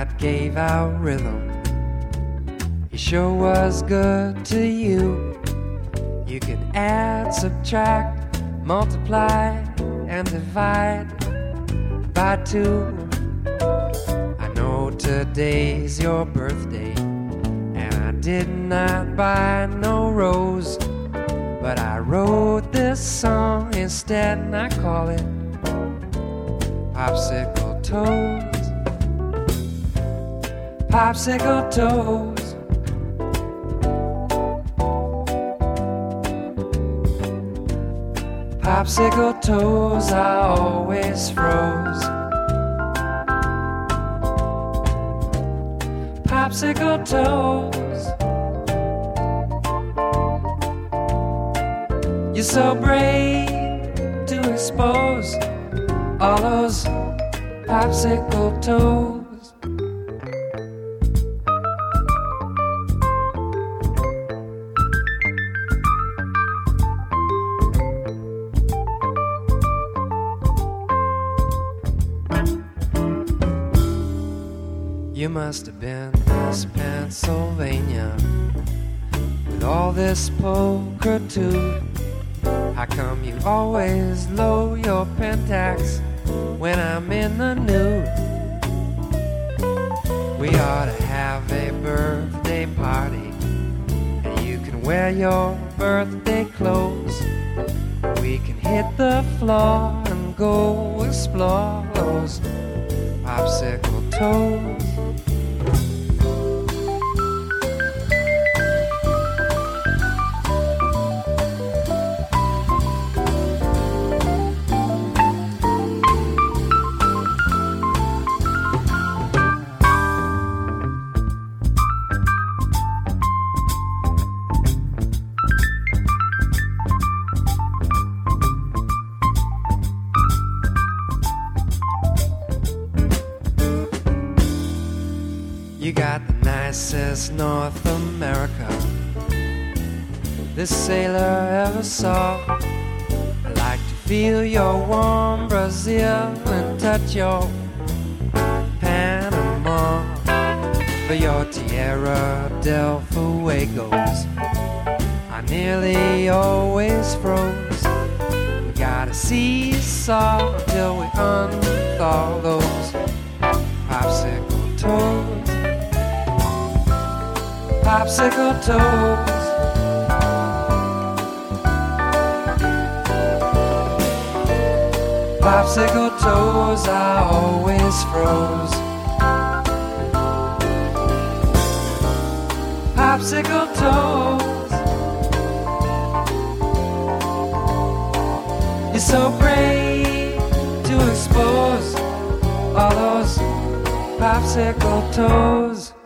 that gave out rhythm. He sure was good to you. You can add, subtract, multiply, and divide by 2. I know today's your birthday, and I did not buy no rose, but I wrote this song instead, and I call it Popsicle Toes. Popsicle Toes. Popsicle toes I always froze. Popsicle toes. You're so brave to expose all those popsicle toes. You must have been Miss Pennsylvania with all this pulchritude. How come you always lower your pentax when I'm in the nude? We ought to have a birthday party, and you can wear your birthday clothes. We can hit the floor and go explore those popsicle toes. You got the nicest North America this sailor ever saw. I like to feel your warm Brazil and touch your Panama. For your Tierra del Fuegos I nearly always froze. We gotta seesaw till we unthaw those popsicle toes. Popsicle toes. Popsicle toes I always froze. Popsicle toes. You're so brave to expose all those popsicle toes.